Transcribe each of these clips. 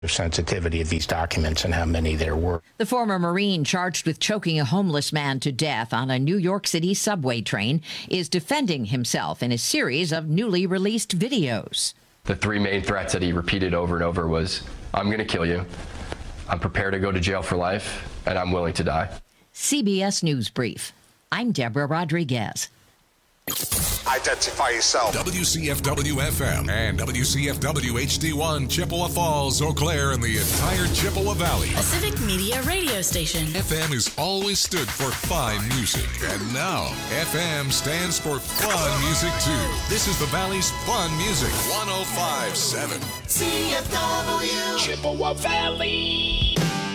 sensitivity of these documents and how many there were. The former Marine charged with choking a homeless man to death on a New York City subway train is defending himself in a series of newly released videos. The three main threats that he repeated over and over was, I'm going to kill you, I'm prepared to go to jail for life, and I'm willing to die. CBS News Brief. I'm Deborah Rodriguez. Identify yourself. WCFW-FM and WCFW-HD1, Chippewa Falls, Eau Claire, and the entire Chippewa Valley. A civic media radio station. FM has always stood for fine music. And now, FM stands for fun music, too. This is the Valley's fun music. 105.7. CFW. Chippewa Valley.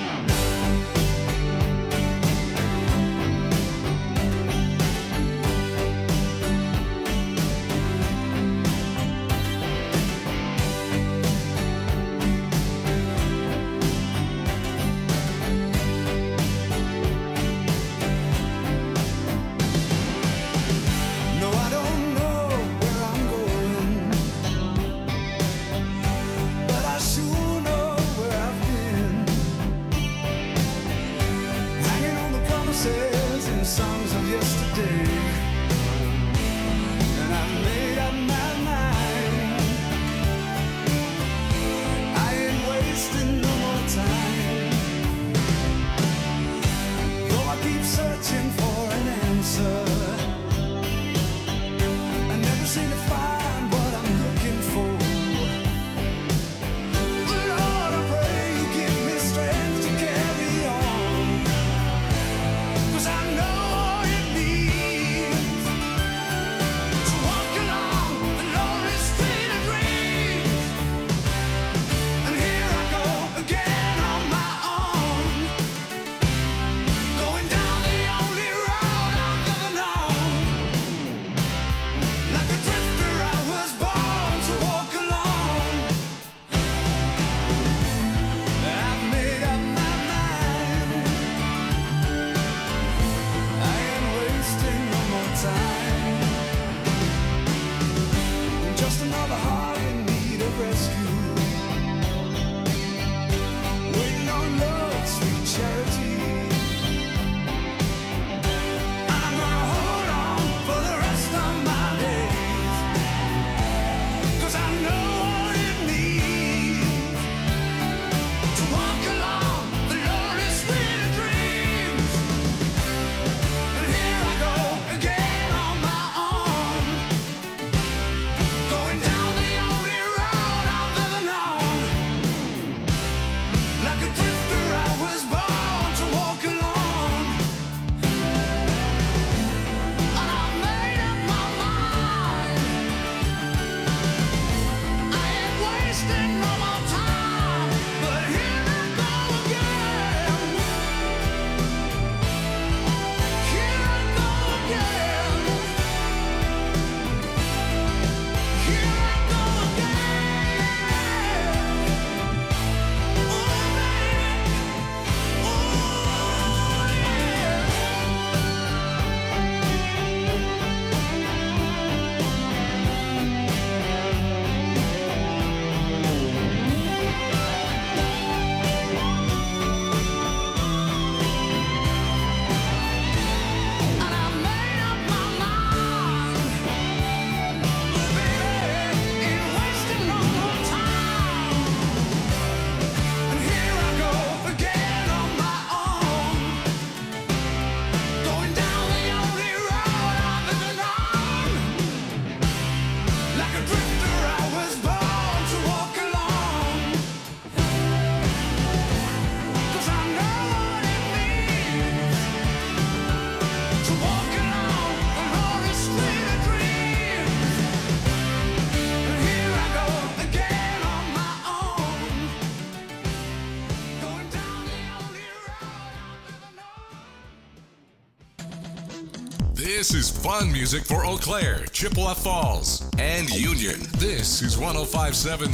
This is fun music for Eau Claire, Chippewa Falls, and Union. This is 105.7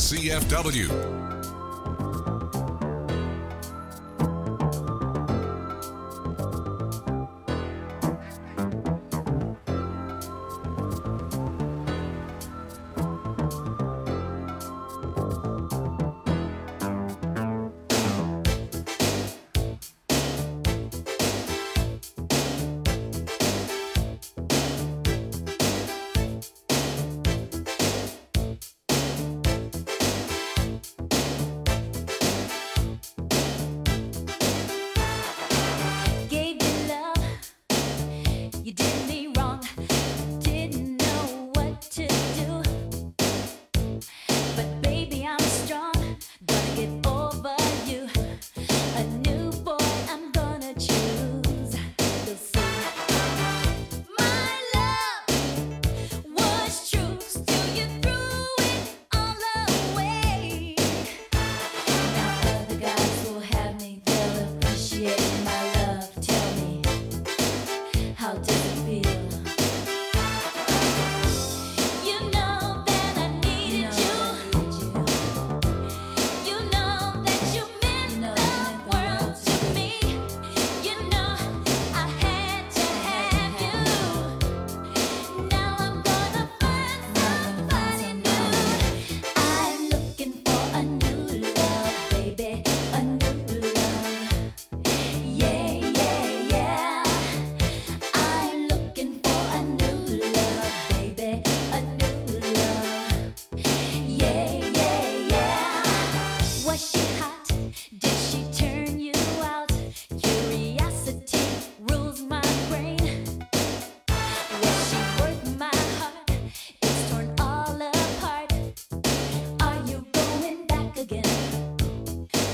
CFW.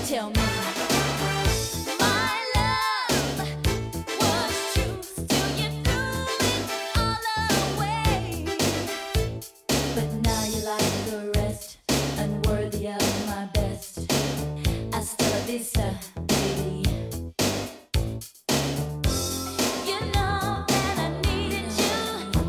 Tell me. My love was truth till you threw it all away. But now you like the rest, unworthy of my best. Hasta la vista, baby. You know that I needed you.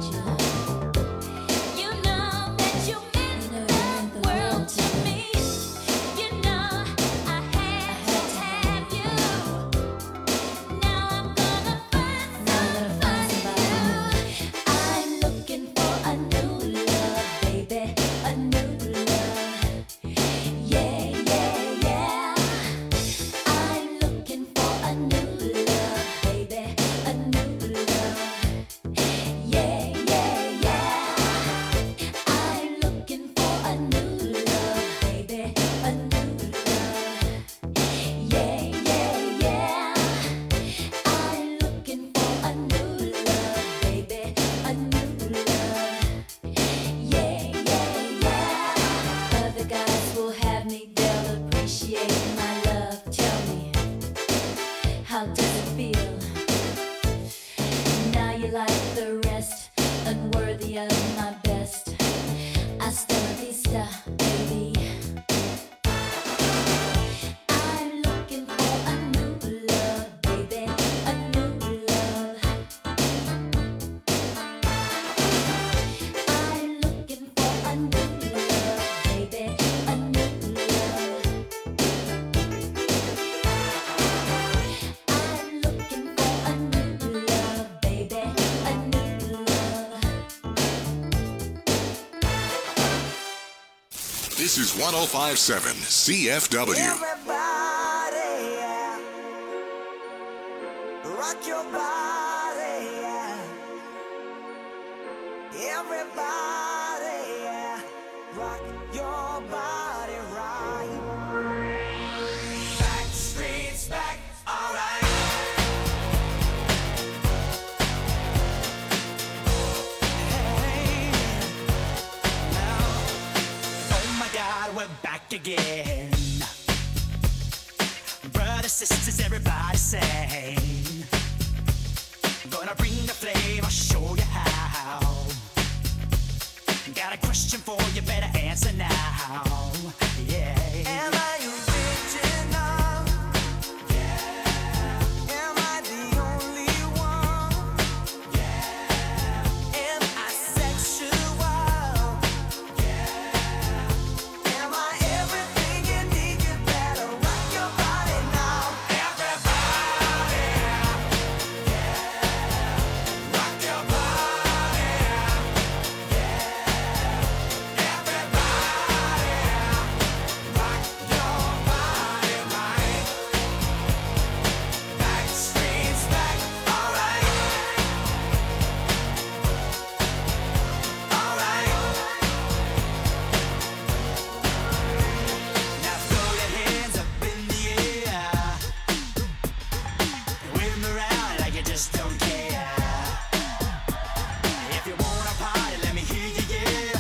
You know that you meant the world to me. You know I had to have you. Now I'm gonna find somebody new. I'm looking for a new love, baby, a new love. Yeah, yeah, yeah. I'm looking for a new love, baby, a new love. Yeah, yeah, yeah. I'm looking for a new love, baby, a new love. Yeah, yeah, yeah. I'm looking for a new love, baby, a new love. Yeah, yeah, yeah. Other guys will have me, they'll appreciate my love. Tell me, how does it feel? Now you like the rest, unworthy of my best. Hasta la vista, baby. I'm looking for a new love, baby, a new love. I'm looking for a new love, baby, a new love. I'm looking for a new love, baby, a new love. This is 105.7 CFW. Everybody, yeah. Rock your body, yeah. Everybody, yeah. Rock your body right. Back streets back, alright. Hey, now, oh my God, we're back again. Brothers, sisters, everybody sing. Gonna bring the flame, I'll show you how. Got a question for you, better answer now. Yeah. Am I original? Yeah. Am I the only one? Yeah. Am I sexual? Yeah. Am I everything you need? You better rock your body now. Everybody, yeah. Rock your body, yeah. Everybody, rock your body right. Back streets back, alright. Alright. Now throw your hands up in the air. Wave 'em around like you just don't care. If you wanna party, let me hear you, yeah.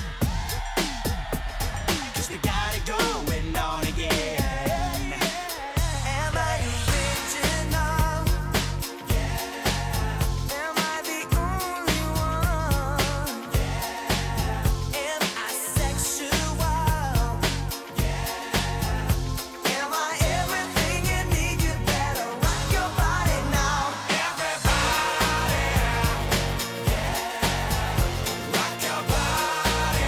'Cause we got it going on again. Am I original? Yeah. Am I the only one? Yeah. Am I sexual? Yeah. Am I everything you need? You better rock your body now. Everybody, yeah. Rock your body,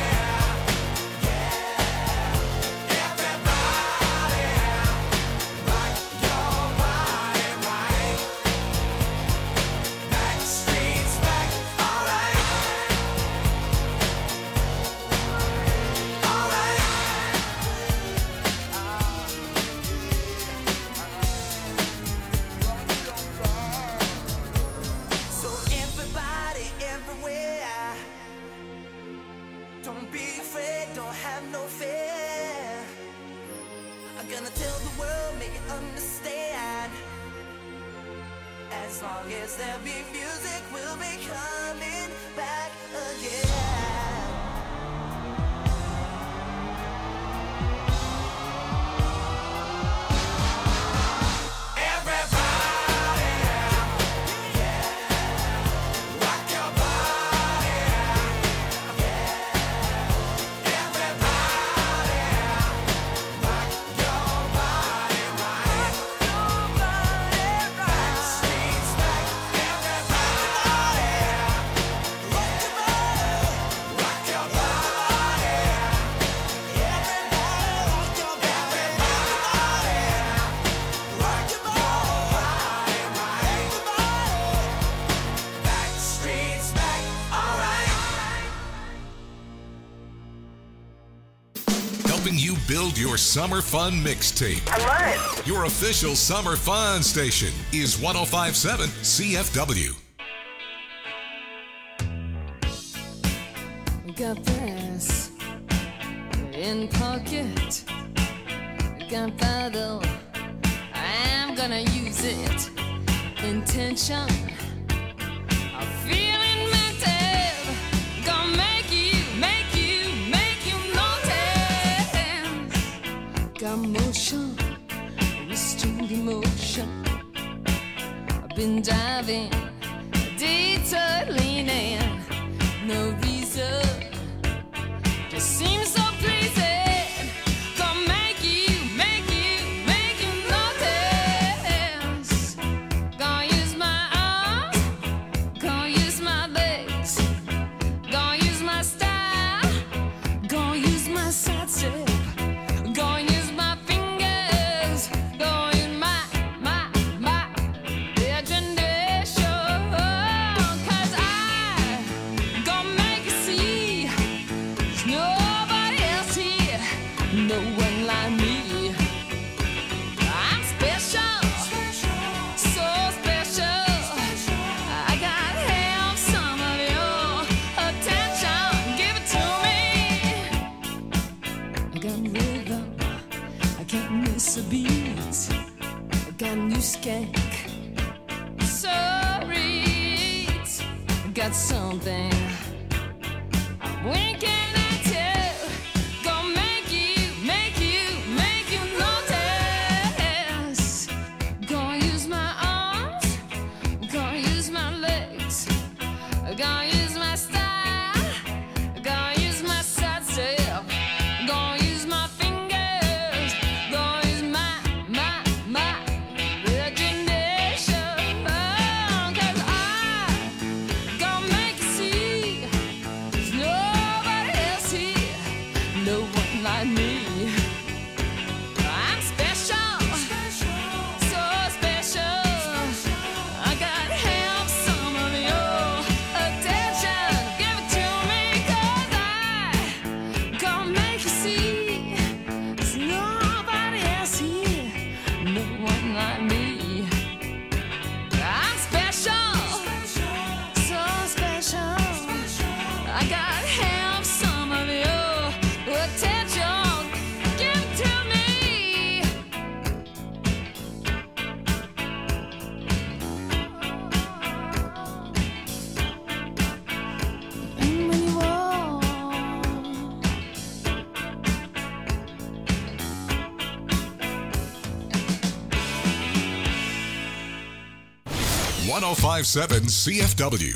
yeah. Everybody, rock your body right. Back streets back, alright. Alright. So everybody, everywhere, don't be afraid, don't have no fear. I'm gonna tell the world, make it understand. As long as there be music, we'll be coming back again. your summer fun mixtape. I love it. Your official summer fun station is 105.7 CFW. Got this in pocket, gunpowder, I'm gonna use it. Intention, I'm feeling mental, gonna make you notice. Got motion, restrained emotion, I've been diving, detour leaning, no reason. Just seems so pleasing. Gonna make you notice. Gonna use my arms, gonna use my legs, gonna use my style, gonna use my side step, gonna use my fingers, gonna use my imagination. 'Cause I gonna make you see. Nobody else here, no one like me. I'm special, so special. I gotta have some of your attention. Give it to me. I got rhythm, I can't miss a beat. I got new skank, so reach. I got something. Winking at you, gonna make you notice. Gonna use my arms, gonna use my legs, gonna use my style, gonna use my side step, gonna use my fingers, gonna use my imagination. 'Cause I gonna make you see. There's nobody else here, no one like me. I'm special, so special. I gotta have some of your attention. Give it to me, 'cause I gonna make you see. There's nobody else here, no one like me. I'm special, so special. I gotta have some of your attention. Give it to me. And when you walk, 105.7 CFW.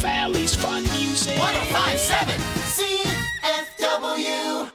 Valley's Fun Music. 1057 CFW.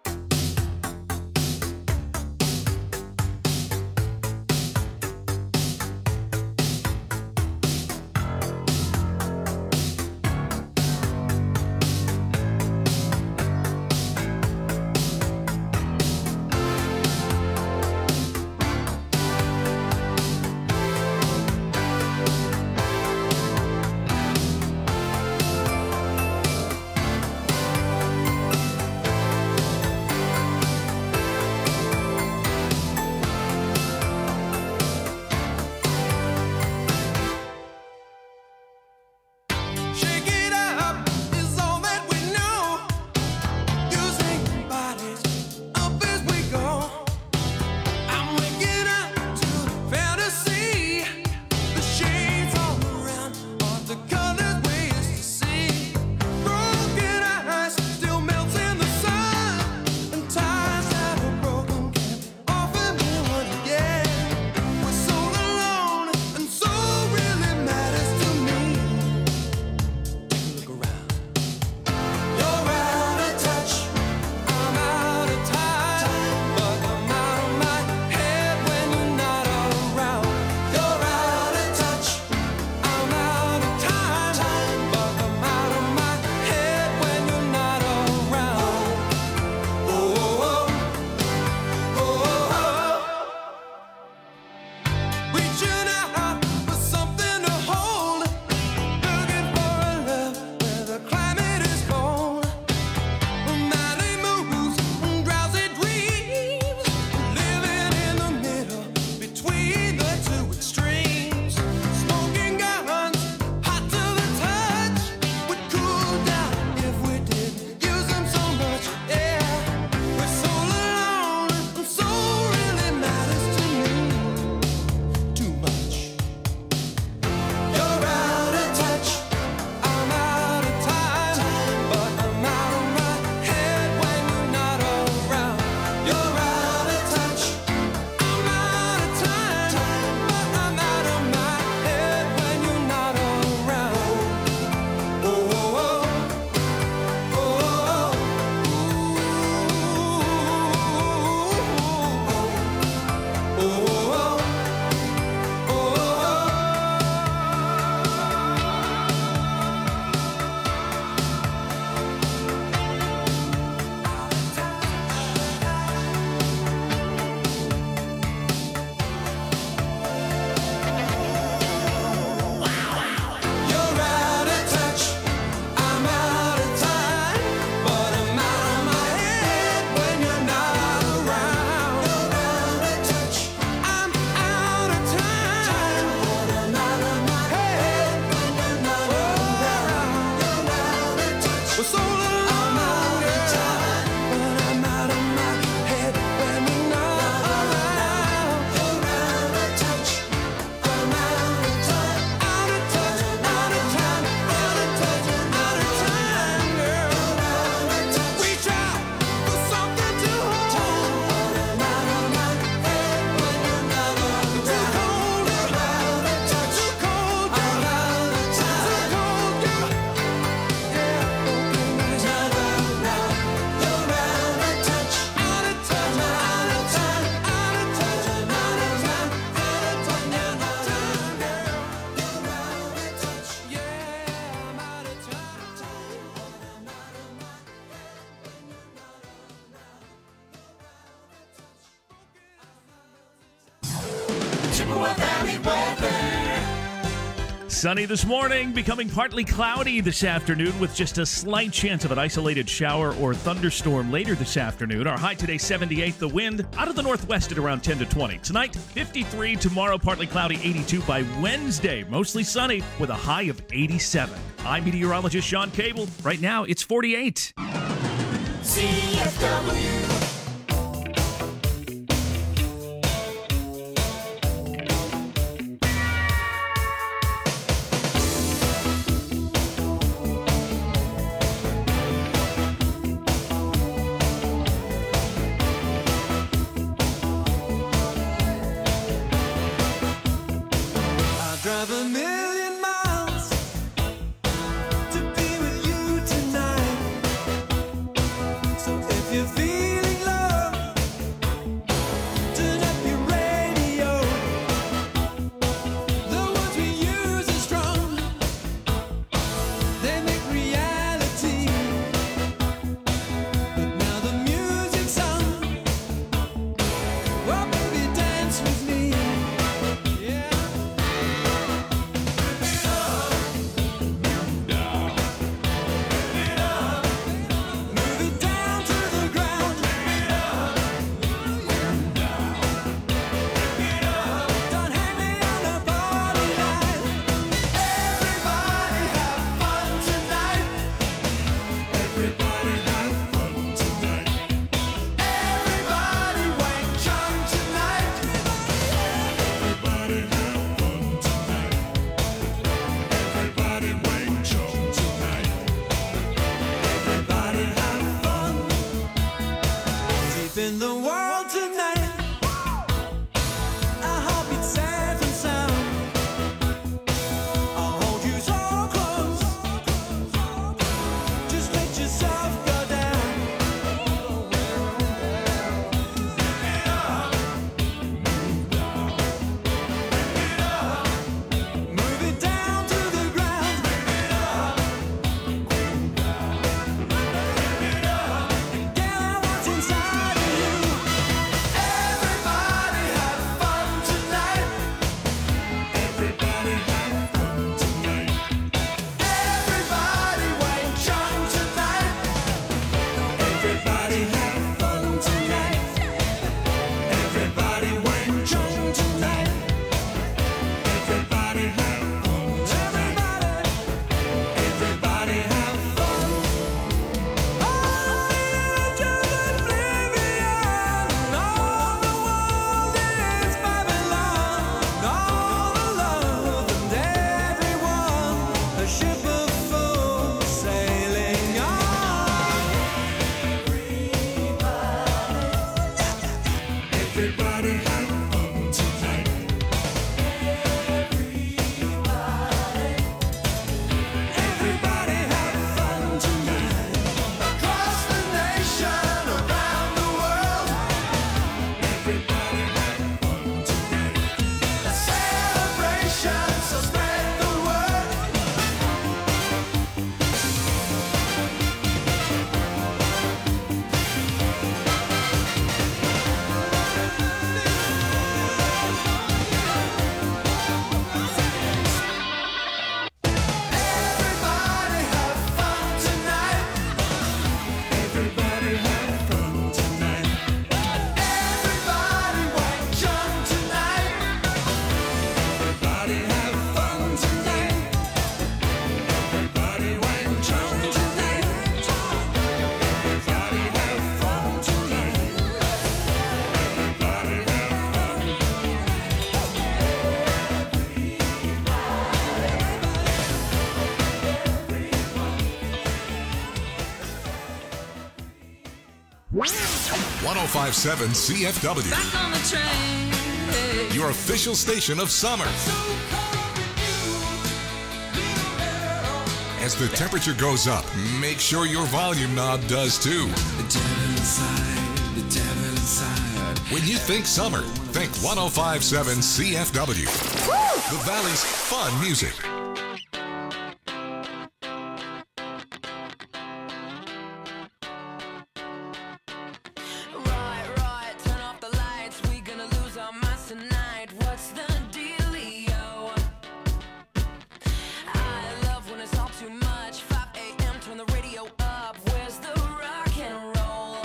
Sunny this morning, becoming partly cloudy this afternoon with just a slight chance of an isolated shower or thunderstorm later this afternoon. Our high today, 78. The wind out of the northwest at around 10 to 20. Tonight, 53. Tomorrow, partly cloudy, 82. By Wednesday, mostly sunny with a high of 87. I'm meteorologist Sean Cable. Right now, it's 48. CFW. Drive a million miles 1057 CFW. Back on the train. Your official station of summer. As the temperature goes up, make sure your volume knob does too. The devil inside, the devil inside. When you think summer, think 1057 CFW. The Valley's fun music. Right, turn off the lights. We gonna lose our minds tonight. What's the dealio? I love when it's all too much. 5 a.m. turn the radio up. Where's the rock and roll?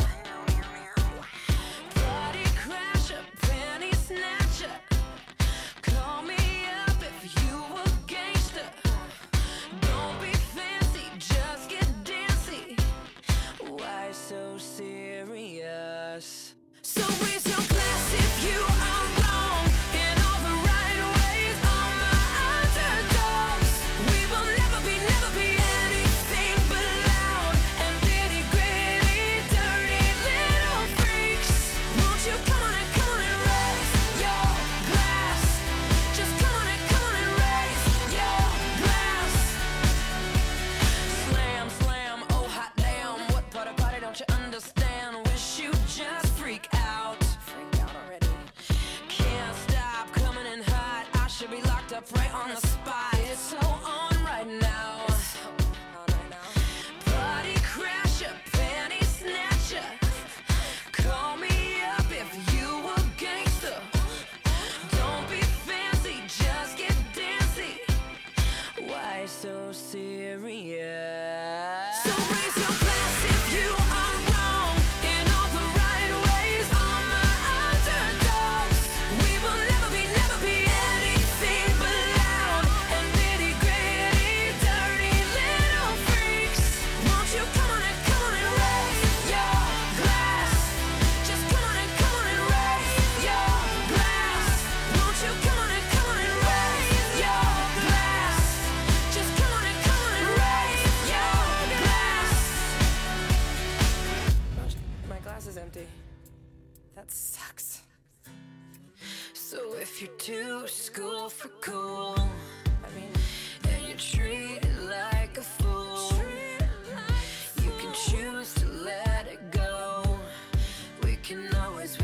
Party crasher, penny snatcher. Call me up if you a gangster. Don't be fancy, just get dancy. Why so serious? So raise your glass if you are wrong in all the right ways. All my underdogs, we will never be anything but loud and nitty gritty, dirty little freaks. Won't you come on and raise your glass? Just come on and raise your glass. Slam, slam, oh hot damn, what part of party don't you understand? Wish you just freak out. Freak out already. Can't stop coming in hot. I should be locked up right on the spot. It's so on right now. Party crasher, panty snatcher. Call me up if you a gangster. Don't be fancy, just get dancy. Why so serious? So raise your glass if you are wrong in all the right ways. All my underdogs, we will never be anything but loud and nitty gritty, dirty little freaks. Won't you come on and raise your glass? Just come on and raise your glass. Won't you come on and raise your glass? Just come on and raise your glass. My glass is empty. That sucks. So if you're too school for cool, and you're treated like a fool, you can choose to let it go. We can always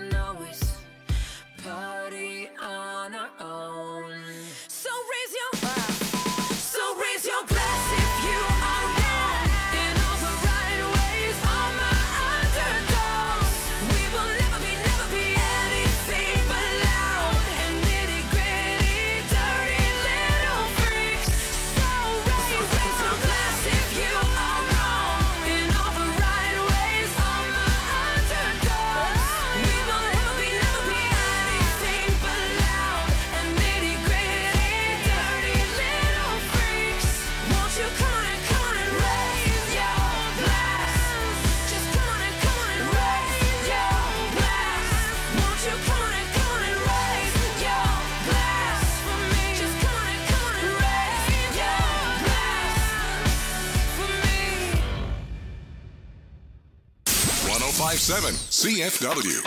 party on our own. So raise your glass if you are wrong in all the right ways. All my underdogs, we will never be anything but loud and nitty gritty, dirty little freaks. So raise your glass if you are wrong in all the right ways. All my underdogs, we will never be anything but loud and nitty gritty, dirty little freaks. Won't you come on and raise your glass? Just come on and raise your glass. Won't you come on and raise your glass for me? Just come on and raise your glass for me. 1057 CFW.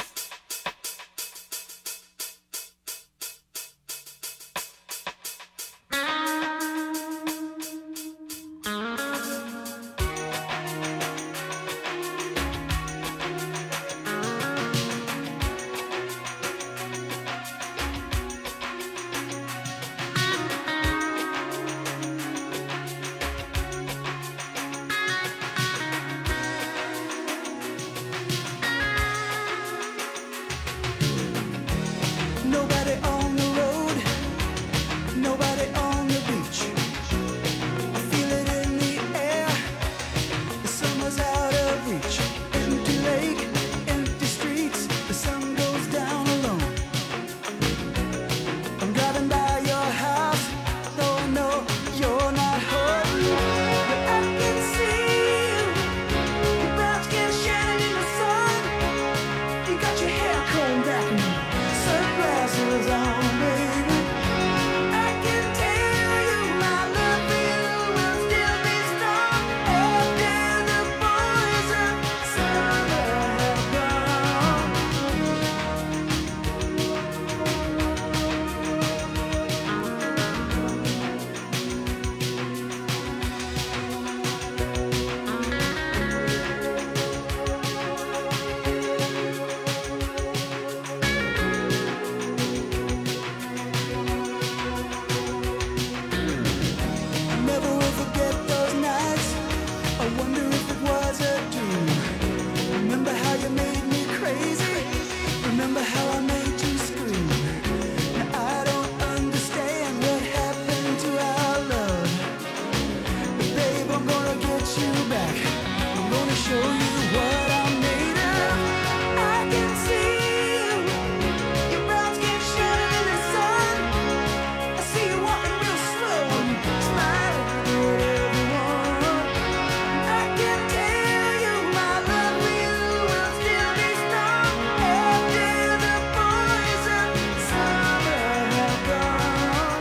gonna get you back. I'm gonna show you what I'm made of. I can see you. Your brown skin shining in the sun. I see you walking real slow and smiling at everyone. I can tell you my love for you will still be strong after the boys of summer have gone.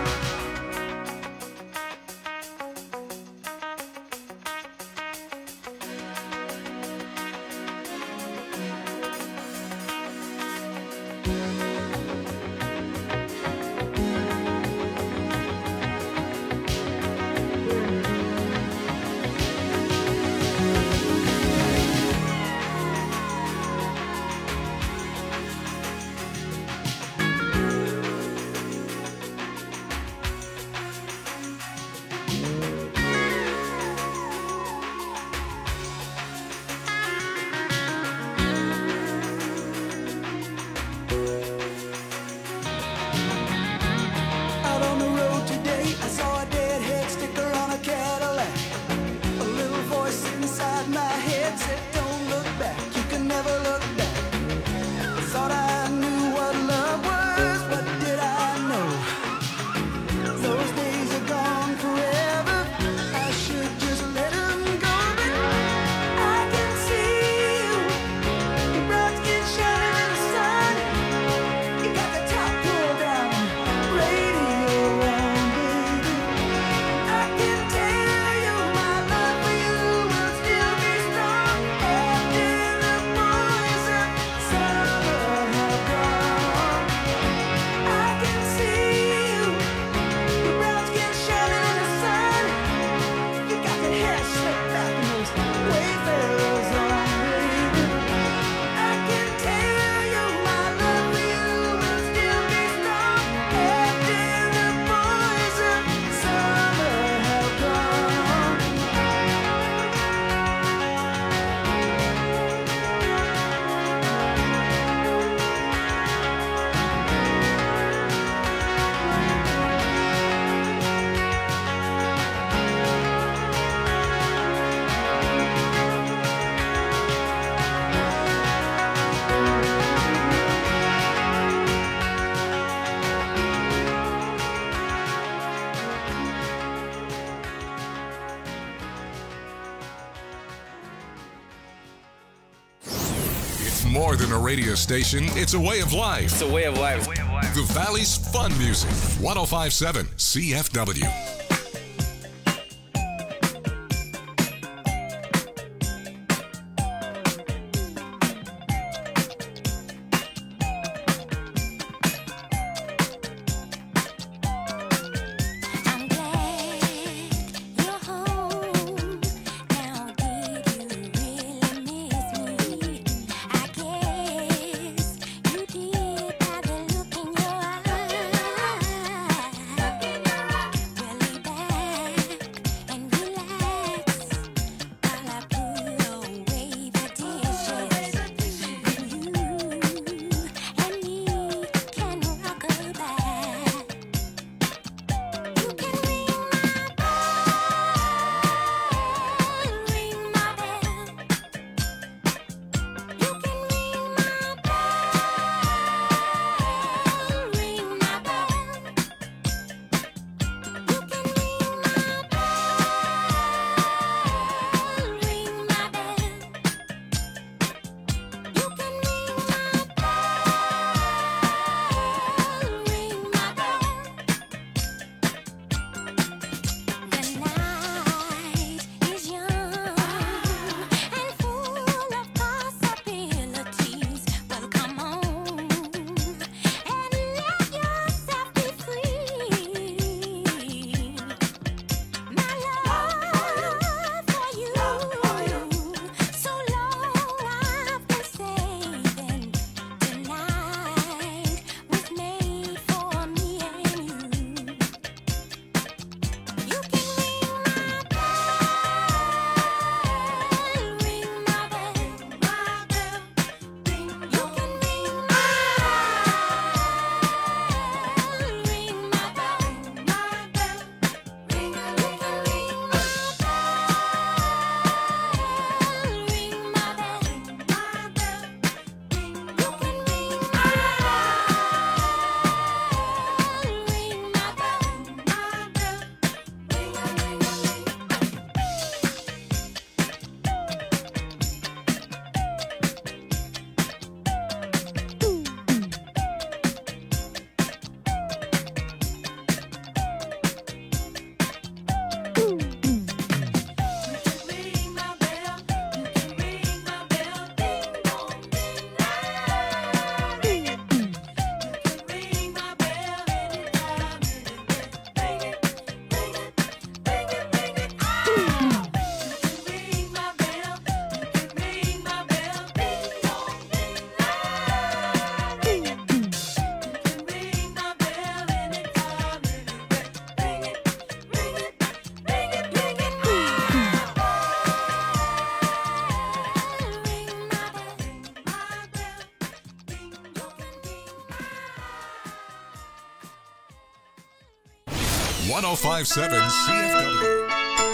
Out on the road today, I saw a deadhead sticker on a Cadillac. A little voice inside my head said, don't look back, you can never look back. I thought I knew what love was, what did I know? Those days are gone forever, I should just let them go. But I can see you, your brown skin shining in the sun. You got the top pulled down, radio on, baby. I can tell you my love for you will still be strong after the boys of summer have gone. I can see you, your brown skin shining in the sun. You got that hair slicked back and those wayfarers on, baby. I can tell you my love for you will still be strong after the boys of summer have gone. It's more than a radio station, it's a way of life. It's a way of life. The Valley's Fun Music, 105.7 CFW. I'm glad you're home. Now, did you really miss me? I guess you did by the look in your eyes. Well, 1057 CFW.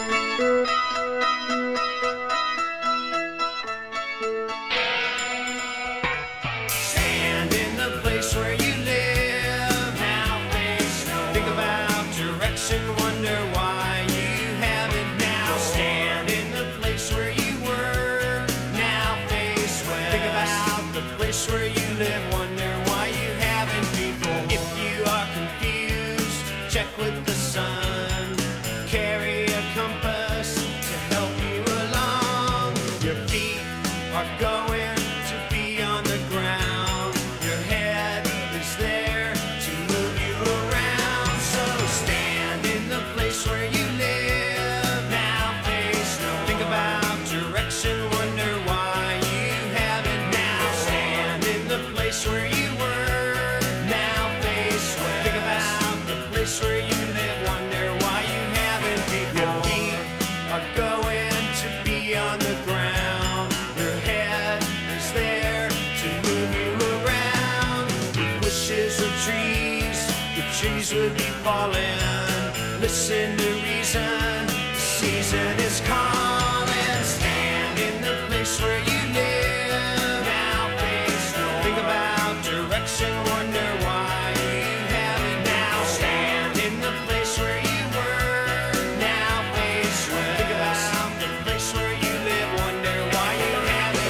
Stand in the place where you live. Now face no. Think about direction. Wonder why you haven't now. Stand in the place where you were. Now face well. Think about the place where you live. Wonder why you haven't before. If you are confused, check with the sun. Carry a compass to help you along. Your feet are going to be on the ground. Your head is there to move you around. So stand in the place where you live. Now face no. Think about direction. Wonder why you haven't now. Stand in the place where you were. Now face well. Think about the place where you live. Wonder why you haven't before. Your feet are going to be on the ground. Your head is there to move you around. With bushes or trees, the trees would be falling. Listen to reason, the season is calling. Stand in the place where you live. Now face no. Think about direction. Wonder why you haven't now. Stand in the place where you were. Now face well. Think about the place where you live. Wonder why you haven't.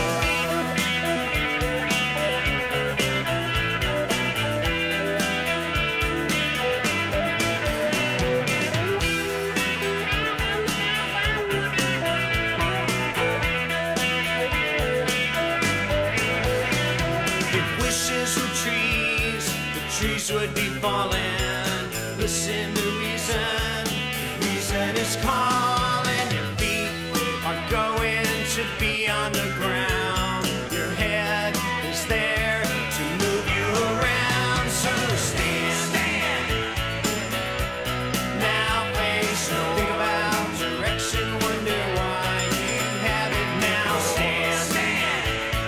If wishes were trees, the trees would be falling. Listen to reason, reason is calling. Your feet are going to be on the ground. Your head is there to move you around. So stand. Now face no. Think about direction. Wonder why you haven't now. Stand.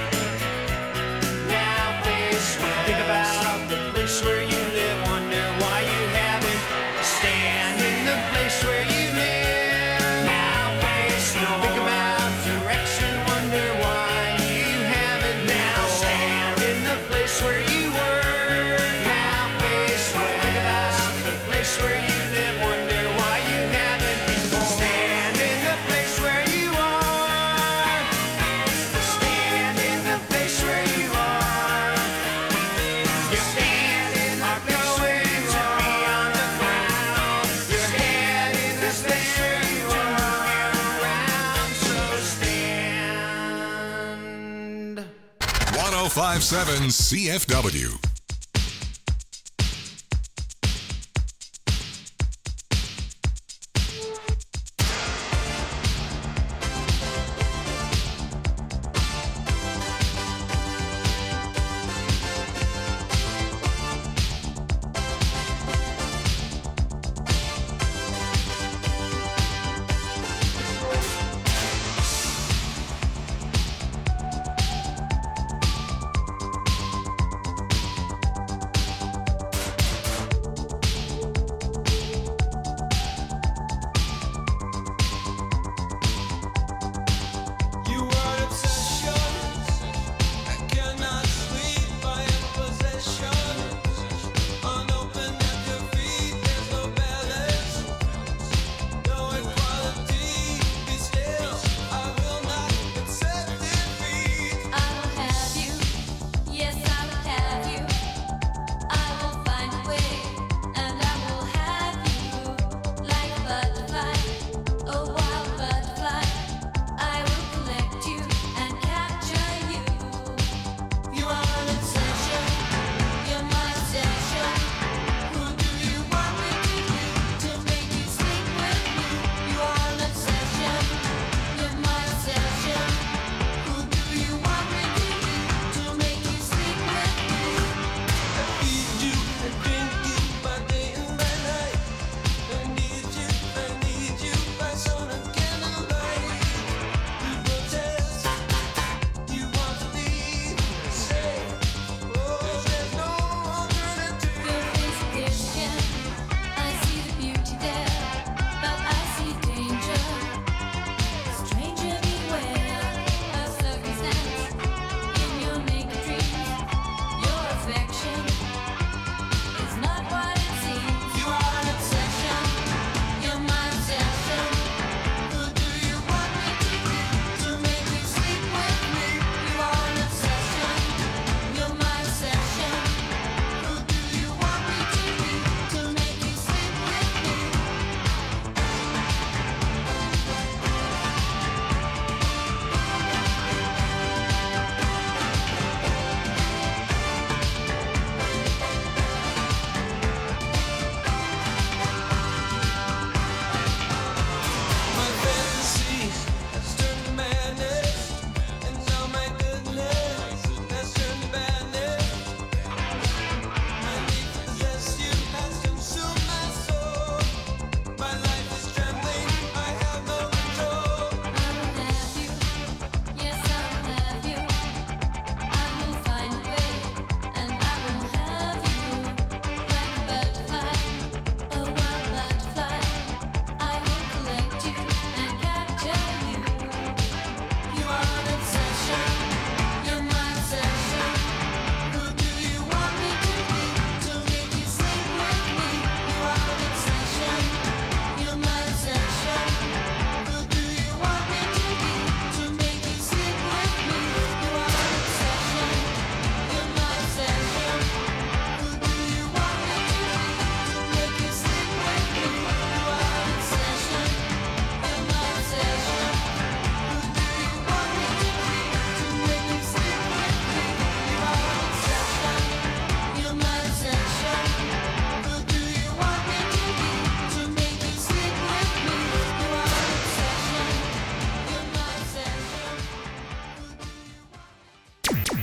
Now face well. Think about the place where you live. Wonder why you haven't. Stand in the place where you live. Now face no. Think about direction. Wonder why you haven't now. Stand in the place where you were. Now face well. Think about the place where you live. Wonder why you haven't before. Stand in the place where you are. Stand in the place where you are. Your feet are going to be on the ground. Your head is there to move you around. So stand. 1057 CFW.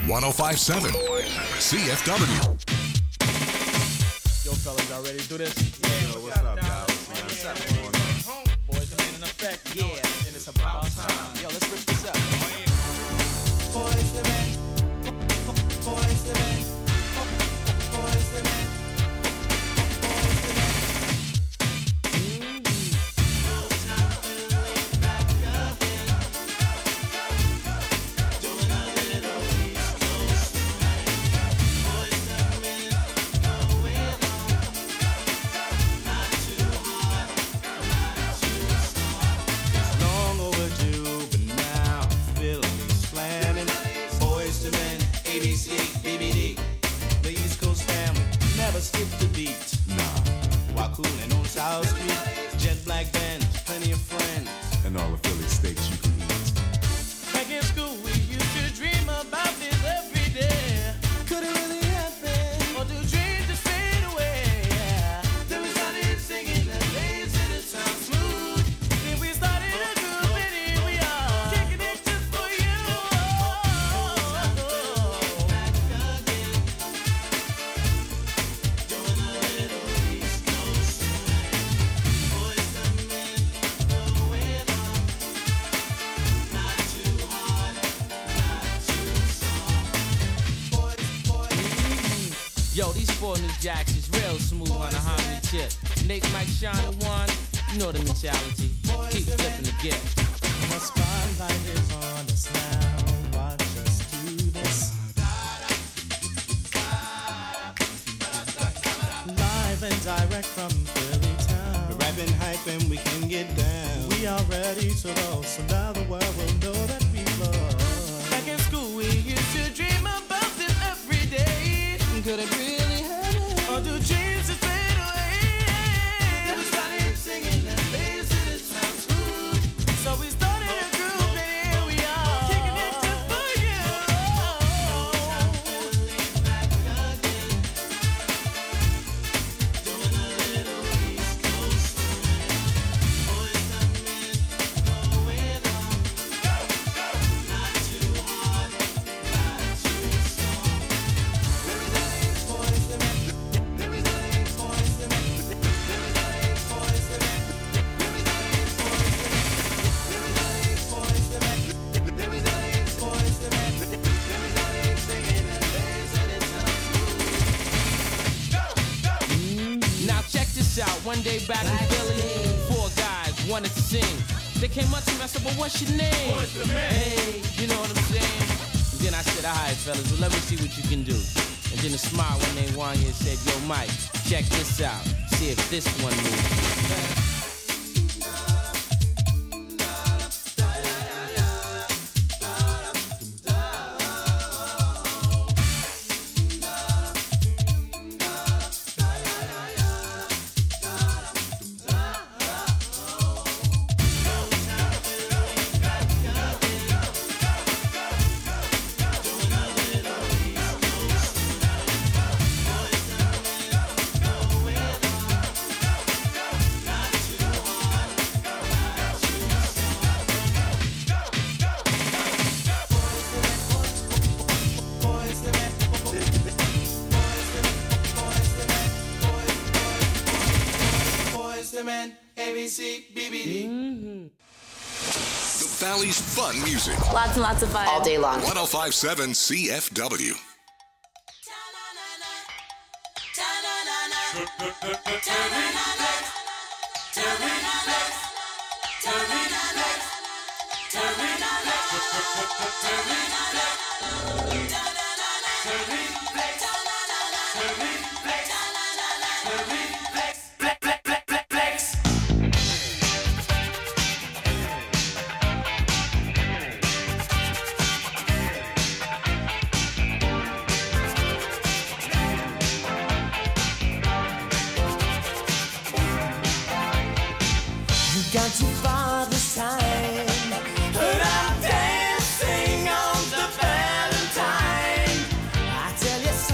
1057 CFW. Yo, fellas, y'all ready to do this? Yeah, what's up, guys? What's up, boys, the man in effect. Yeah, and it's about time. Yo, let's rip this up. Boys, the man. Boys, the man. Boys, the man. Skip the beat, nah. While cooling on South Street, jet black bands, plenty of friends, and all the Philly steaks you can eat. Back in school, we used to dream about this every day. Could it really happen, or do dreams just fade away? Then we started singing that lazy to sound smooth. Then we started a group, and here we are, kicking it just for you. Yo, these 4 new jacks is real smooth on a harmony tip. Nick, Mike, Sean, and Juan, you know the mentality. Keep flipping the gift. The spotlight is on us now. Watch us do this. Live and direct from Philly town. We're rapping hype and we can get down. We are ready to roll, so now the world will know that we love. Back in school, we used to dream about this every day. Could it really happen? Or do dreams just fade away? Then we started singing that lazy to sound smooth. So we started a group and here we are, kicking it just for you. Back again, doing a little East Coast swing. Boys come in, going on. Not too hard, not too soft. Now check this out. One day back in Philly, 4 guys wanted to sing. They came up to me, I said, "Well, what's your name?" Hey, you know what I'm saying? And then I said, "All right, fellas, well, let me see what you can do." And then a smile when they won you said, "Yo, Mike, check this out. See if this one moves." The Valley's fun music. Lots and lots of fun. All day long. 1057 CFW. Gone too far this time, but I'm dancing on the Valentine. I tell you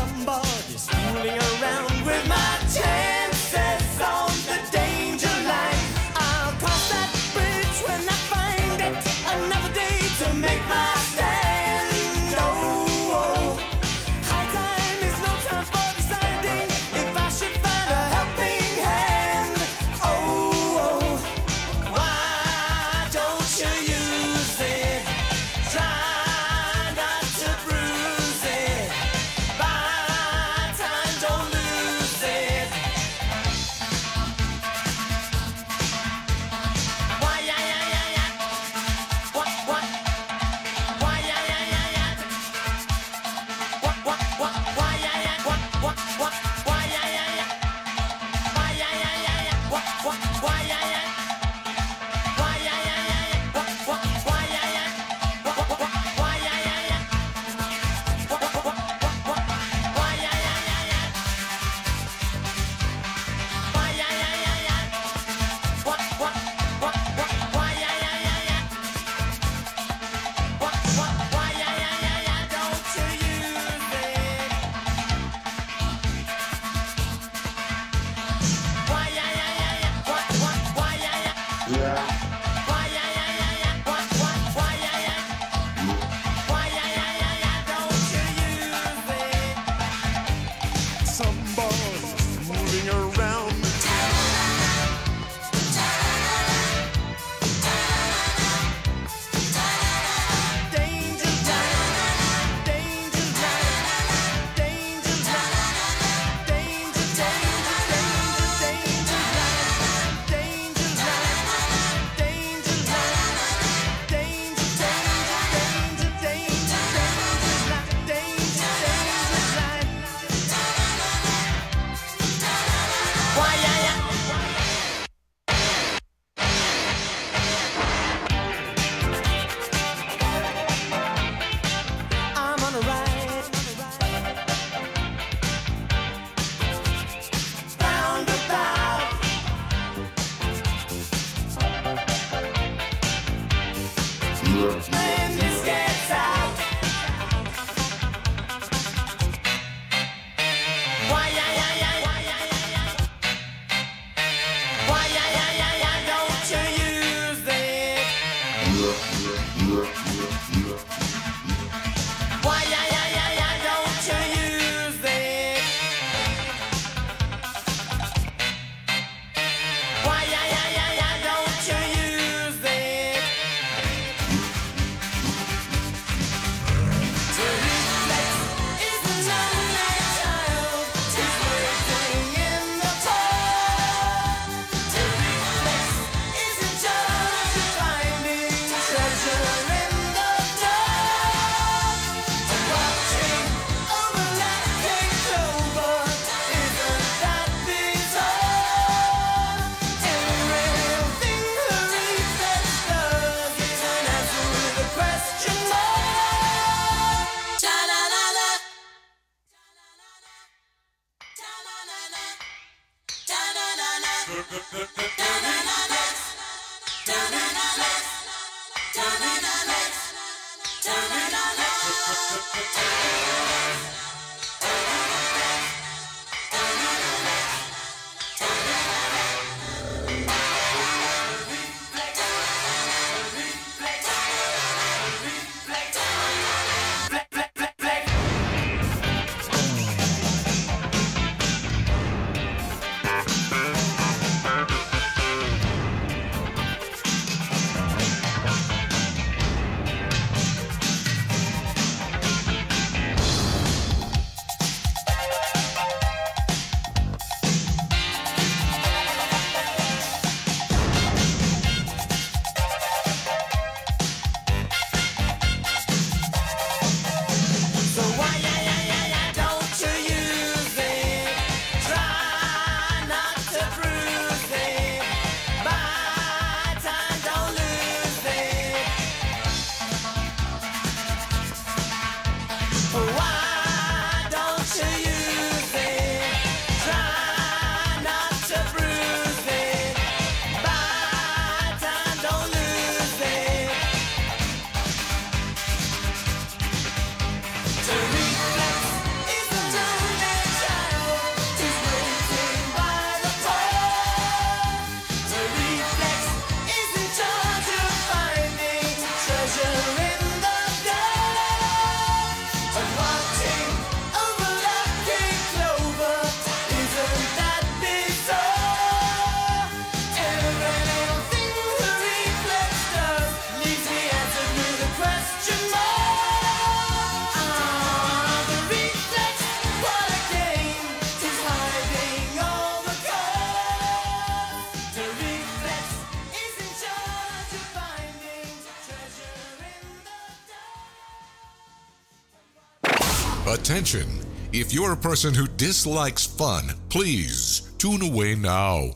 When this gets out. Why, don't you use it? Why, don't you use it? Why, don't you use it? To reflex is another child who's waiting in the cold. To reflex isn't just finding treasure in the dark. And watching overlapping clover isn't that bizarre. Everything the reflex does is an answer with a question mark. Ta-la-la-la. So why, don't you use it? Try not to bruise it. Buy time, don't lose it. Why don't you use it? Try not to bruise it. Buy time, don't lose it. To reflex is another child who's waiting by the pole. To reflex is in charge of finding treasure in the dark. And watching overlapping clover isn't that bizarre. Everything the reflex does leaves me answered with a question mark. The reflex, what a game, 'tis hiding all the cards. The reflex is in charge of finding treasure in the dark. Attention! If you're a person who dislikes fun, please tune away now.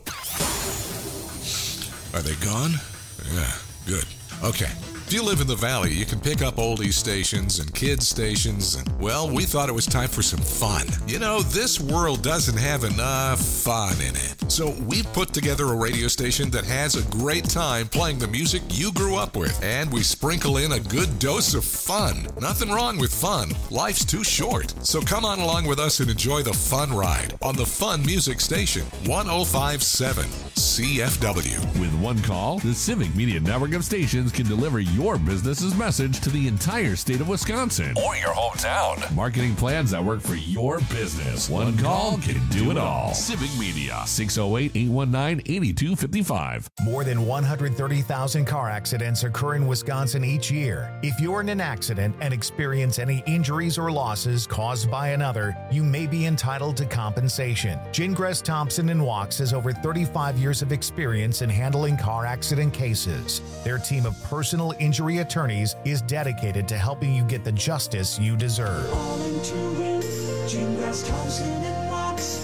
Are they gone? Yeah, good. Okay. If you live in the Valley, you can pick up oldies stations and kids stations, and, well, we thought it was time for some fun. You know, this world doesn't have enough fun in it. So we put together a radio station that has a great time playing the music you grew up with, and we sprinkle in a good dose of fun. Nothing wrong with fun. Life's too short. So come on along with us and enjoy the fun ride on the Fun Music Station, 105.7 CFW. With one call, the Civic Media Network of stations can deliver your business's message to the entire state of Wisconsin or your hometown. Marketing plans that work for your business. One call can do it all. Civic Media, 608-819-8255. More than 130,000 car accidents occur in Wisconsin each year. If you're in an accident and experience any injuries or losses caused by another, you may be entitled to compensation. Gingras Thompson & Walks has over 35 years of experience in handling car accident cases. Their team of personal injury attorneys is dedicated to helping you get the justice you deserve. All in to win. Gingras Thompson & Walks.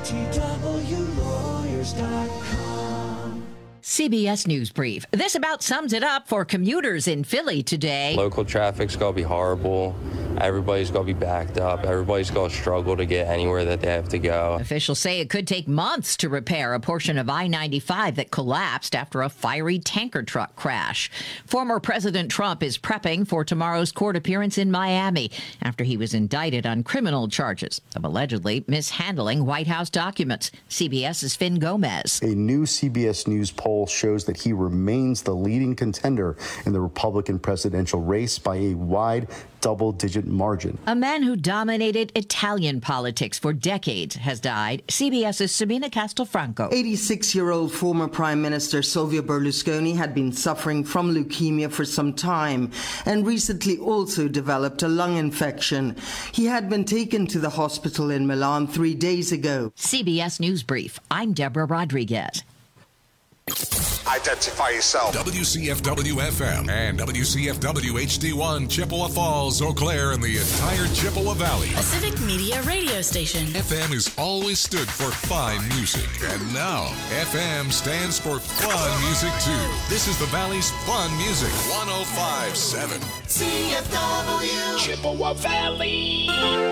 GTWLawyers.com. CBS News Brief. This about sums it up for commuters in Philly today. Local traffic's going to be horrible. everybody's got to be backed up. Everybody's got to struggle to get anywhere that they have to go. Officials say it could take months to repair a portion of I-95 that collapsed after a fiery tanker truck crash. Former President Trump is prepping for tomorrow's court appearance in Miami after he was indicted on criminal charges of allegedly mishandling White House documents. CBS's Finn Gomez. A new CBS News poll shows that he remains the leading contender in the Republican presidential race by a wide double-digit margin. A man who dominated Italian politics for decades has died. CBS's Sabina Castelfranco. 86-year-old former Prime Minister Silvio Berlusconi had been suffering from leukemia for some time and recently also developed a lung infection. He had been taken to the hospital in Milan 3 days ago. CBS News Brief. I'm Deborah Rodriguez. Identify yourself. WCFW-FM and WCFW-HD1, Chippewa Falls, Eau Claire, and the entire Chippewa Valley. A Civic Media radio station. FM has always stood for fine music. And now, FM stands for fun music, too. This is the Valley's fun music. 105.7. CFW. Chippewa Valley.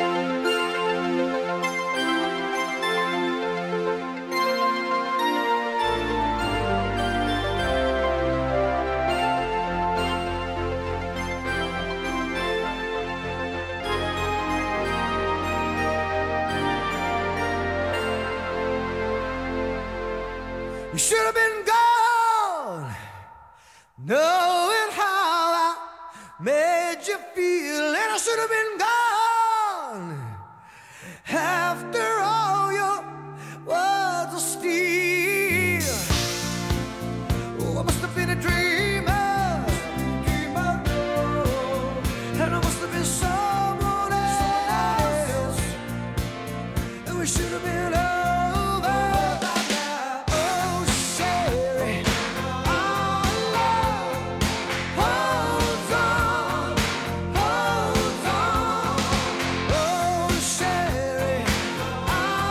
You should have been gone, knowing how I made